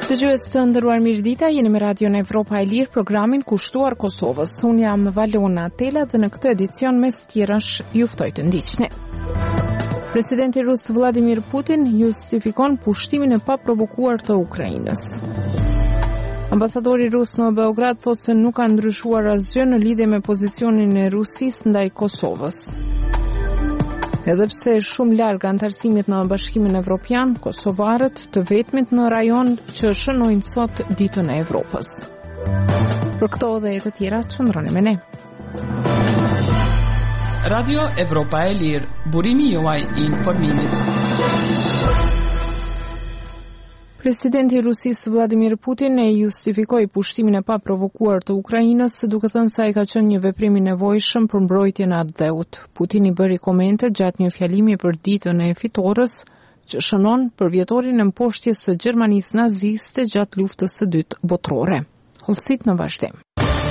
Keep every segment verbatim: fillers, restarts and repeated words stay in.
Dëgjues të nderuar, mirëdita, jeni me Radion Evropa e Lirë, programin kushtuar Kosovës. Unë jam Valona Tela dhe në këtë edicion mes tjerash ju ftoj të ndiqni. Presidenti rus Vladimir Putin justifikon pushtimin e paprovokuar të Ukrainës. Ambasadori rus në Beograd thotë se nuk ka ndryshuar asgjë në lidhje me pozicionin e Rusisë ndaj Kosovës. Edhe pse shumë larg antarësimit në Bashkimin Evropian, kosovarët të vetmit në rajon që shënojnë sot ditën e Evropës. Për këto dhe të tjera, qëndroni me ne. Radio Evropa e Lirë, burimi juaj i informimit. Presidenti i Rusisë Vladimir Putin e justifikoi pushtimin e paprovokuar të Ukrainës, duke thënë se ai ka qenë një veprim i nevojshëm për mbrojtjen e atë dheut. Putin i bëri komente gjatë një fjalimi për ditën e fitores, që shënon për vjetorin e mposhtjes së Gjermanisë naziste gjatë luftës së dytë botërore. Hollësit në vazhdim.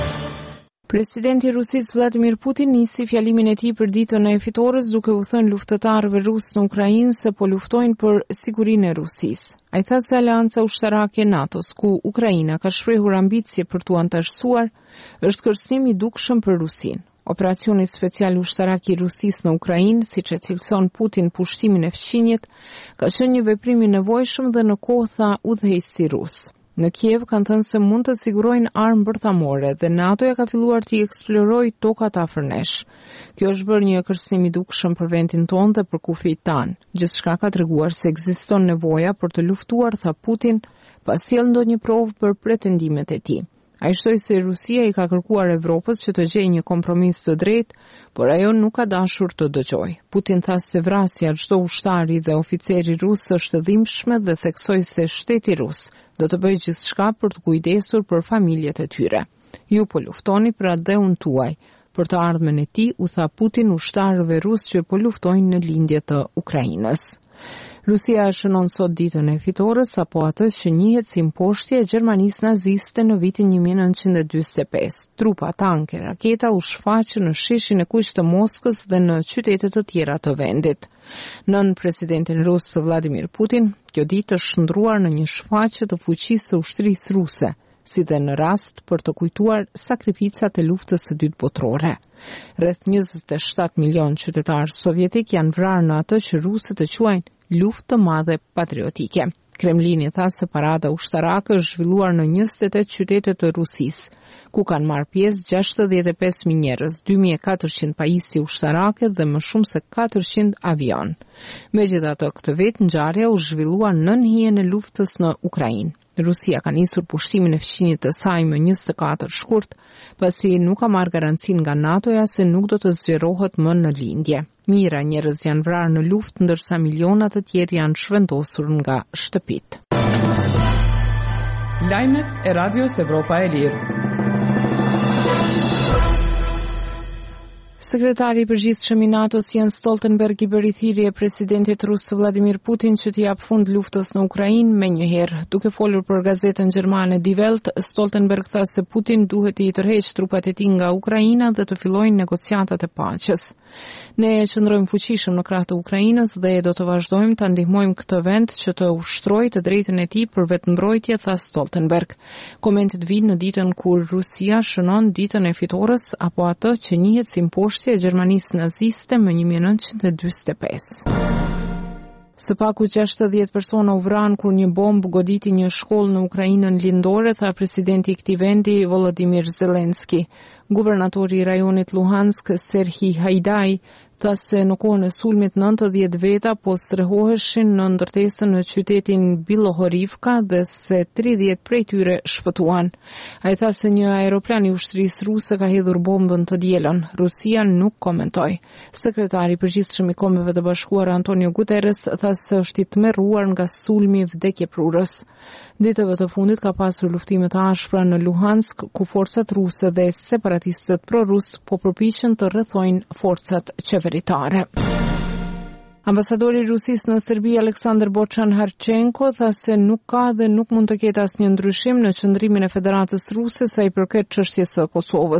Presidenti i Rusisë Vladimir Putin nisi fjalimin e tij për ditën e fitores duke u thënë luftëtarëve rusë në Ukrainë se po luftojnë për sigurinë e Rusisë. Ai tha se Aleanca Ushtarake e NATO-s, ku Ukraina ka shprehur ambicie për t'u antarësuar, është kërcënim i dukshëm për Rusinë. Operacioni special ushtarak i Rusisë në Ukrainë, siç e cilëson Putin pushtimin e fqinjet, ka qenë një veprim i nevojshëm dhe në kohë tha udhëheqësi rus. Në Kiev kanë thënë se mund të sigurojnë armë bërthamore dhe NATO-ja ka filluar të eksplorojë tokat afër nesh. Kjo është bërë një kërcënim i dukshëm për vendin tonë dhe për kufijt tanë. Gjithçka ka treguar se ekziston nevoja për të luftuar, tha Putin, pas sjell ndonjë provë për pretendimet e tij. Ai shtoi se Rusia i ka kërkuar Evropës që të gjejë një kompromis të drejtë, por ajo nuk ka dashur të dëgjojë. Putin tha se vrasja çdo ushtari dhe oficeri rus është dhimbshme dhe theksoi se shteti rus do të bëjë gjithçka për të kujdesur për familjet e tyre. Ju po luftoni për atë dheun tuaj, për të ardhmen e tij, u tha Putin ushtarëve rus që po luftojnë në lindje të Ukrainës. Rusia shënon sot ditën e fitores apo atë që njihet si mposhtje e Gjermanisë naziste në vitin një mijë e nëntëqind e dyqindë e pesë. Trupa, tanke, raketa u shfaqën në sheshin e kuq të Moskës dhe në qytete të tjera të vendit. Nën presidentin rus Vladimir Putin, kjo ditë është shndruar në një shfaqje të fuqisë së ushtrisë ruse, si dhe në rast për të kujtuar sakrificat e luftës së dytë botërore. Rreth njëzet e shtatë milion qytetarë sovjetik janë vrarë në atë që rusët e quajnë luftë të madhe patriotike. Kremlini tha se parada ushtarake është zhvilluar në njëzet e tetë qytete të Rusisë, ku kanë marrë pjesë gjashtëdhjetë e pesë mijë njerëz, dy mijë e katërqind pajisje ushtarake dhe më shumë se katërqind avion. Megjithatë, këtë vetë ngjarja u zhvillua nën hijen e luftës në Ukrainë. Rusia ka nisur pushtimin e fqinjit të saj më njëzet e katër shkurt, pasi nuk ka marrë garancinë nga NATO-ja se nuk do të zgjerohet më në lindje. Mijëra njerëz janë vrarë në luftë, ndërsa miliona të tjerë janë shvendosur nga shtëpitë. Lajmet e Radios Evropa e Lirë. Sekretari i përgjithshëm i NATO-s Jens Stoltenberg i bëri thirrje presidentit rus Vladimir Putin që të jap fund luftës në Ukrainë menjëherë. Duke folur për gazetën gjermane Die Welt, Stoltenberg tha se Putin duhet të i tërheqë trupat e tij nga Ukraina dhe të fillojnë negociatat e paqes. Ne qëndrojmë fuqishëm në krah të Ukrainës dhe do të vazhdojmë të ndihmojmë këtë vend që të ushtrojë të drejtën e tij për vetëmbrojtje, tha Stoltenberg. Komentet vijnë në ditën kur Rusia shënon ditën e fitores apo atë që njihet si mposhtje e Gjermanisë naziste më një mijë e nëntëqind e dyqindë e pesë. Së paku gjashtëdhjetë persona u vranë kur një bombë goditi një shkollë në Ukrainën lindore, tha presidenti i këtij vendi Volodymyr Zelensky. Guvernatori i rajonit Luhansk, Serhij Hajdai, tha se në kohën e sulmit nëntëdhjetë veta po strehoheshin në ndërtesën në qytetin Bilohorivka dhe se tridhjetë prej tyre shpëtuan. Ai tha se një aeroplan i ushtrisë ruse ka hedhur bombën të dielën. Rusia nuk komentoi. Sekretari i përgjithshëm i Kombeve të Bashkuara Antonio Guterres tha se është i tmerruar nga sulmi vdekjeprurës. Ditëve të fundit ka pasur luftime të ashpra në Luhansk, ku forcat ruse dhe separatistët pro-rus po përpiqen të rrethojnë forcat qeveritare. Ambasadori i Rusisë në Serbi Aleksandr Boçan Harchenko tha se nuk ka dhe nuk mund të ketë asnjë ndryshim në qëndrimin e Federatës Ruse sa i përket çështjes së Kosovës.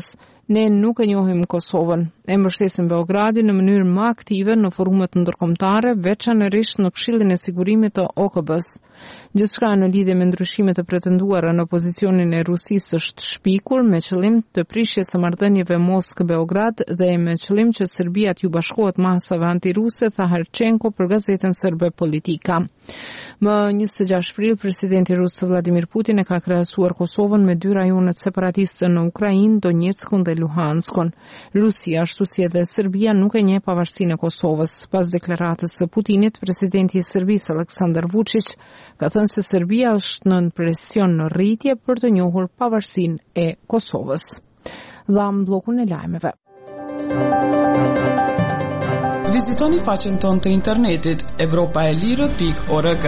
Ne nuk e njohim Kosovën. E mbështesim Beogradin në mënyrë më aktive në forumet ndërkombëtare, veçanërisht në Këshillin e Sigurimit të O K B-s. Gjithçka në lidhje me ndryshimet e pretenduara në pozicionin e Rusisë është shpikur me qëllim të prishjes së marrëdhënieve Moskë-Beograd dhe me qëllim që Serbia t'ju bashkohet masave antiruse, tha Harçenko për gazetën serbe Politika. Më njëzet e gjashtë prill, presidenti rus Vladimir Putin e ka krahasuar Kosovën me dy rajonet separatiste në Ukrainë, Donjeckun dhe Luhanskun. Rusia, ashtu si edhe Serbia, nuk e njeh pavarësinë e Kosovës. Pas deklaratës së Putinit, presidenti i Serbisë Aleksandar Vučić ka thënë se Serbia është nën presion në rritje për të njohur pavarësinë e Kosovës. Dham bllokun e lajmeve. Vizitoni faqen tonë të internetit evropa e lirë pikë org.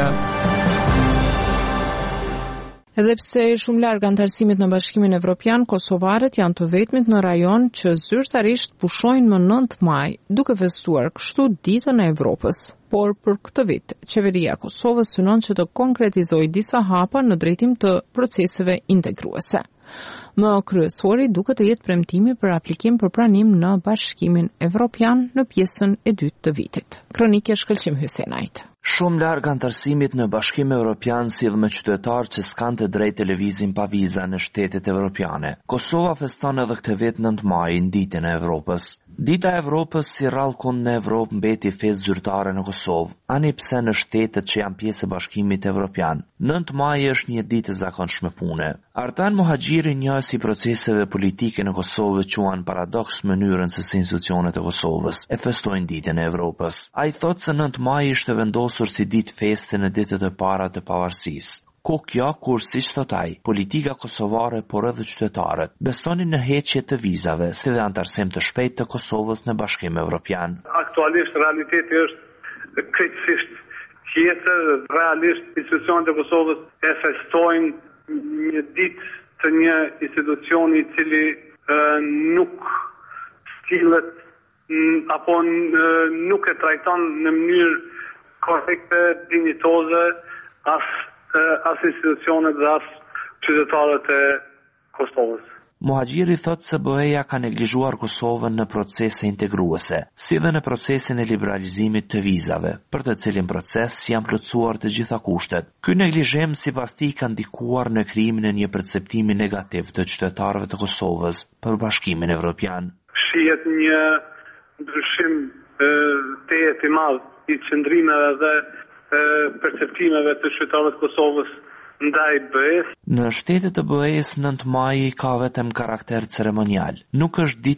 Edhe pse shumë larg antarësimit në Bashkimin Evropian, kosovarët janë të vetmit në rajon që zyrtarisht pushojnë më nëntë maj, duke festuar kështu ditën e Evropës. Por për këtë vit, qeveria e Kosovës synon që të konkretizojë disa hapa në drejtim të proceseve integruese. Më kryesori duket të jetë premtimi për aplikim për pranim në Bashkimin Evropian në pjesën e dytë të vitit. Kronike Shkëlqim Hysenajt. Shumë larg antarësimit në Bashkimin Evropian sidh me qytetarë që s'kan të drejtë të lëvizin pa viza në shtetet evropiane. Kosova feston edhe këtë vit nëntë majin, ditën e Evropës. Dita e Evropës si rrallë kund në Evropë mbeti festë zyrtare në Kosovë, ani pse në shtetet që janë pjesë e Bashkimit Evropian. nëntë maj është një ditë e zakonshme pune. Artan Muhaxhiri, njësi i proceseve politike në Kosovë, quan paradoks mënyrën se si institucionet e Kosovës e festojnë ditën e Evropës. Ai thotë se nëntë maj ishte vendosur si ditë feste në ditët e para të pavarësisë. Ko kjo, kur si thot ai, politika kosovare por edhe qytetarët besonin në heqje të vizave, si dhe antarësim të shpejt të Kosovës në Bashkim Evropian. Aktualisht realiteti është krejtësisht tjetër, realisht institucionet e Kosovës e festojnë një ditë të një institucioni i cili e, nuk stilet apo e, nuk e trajton në mënyrë korrekte, dinjitoze as as institucionet dhe as qytetarët e Kosovës. Muhaxhiri thot se B E-ja ka neglizhuar Kosovën në procese integruese, si dhe në procesin e liberalizimit të vizave, për të cilin proces janë plotësuar të gjitha kushtet. Ky neglizhim sipas tij ka ndikuar në krijimin e një perceptimi negativ të qytetarëve të Kosovës për Bashkimin Evropian. Shihet një ndryshim të jetë i madh i qëndrimeve dhe perceptimeve të qytetarëve të Kosovës ndaj B E-s. Në shtetet e B E-s nëntë maji ka vetëm karakter ceremonial. Nuk është ditë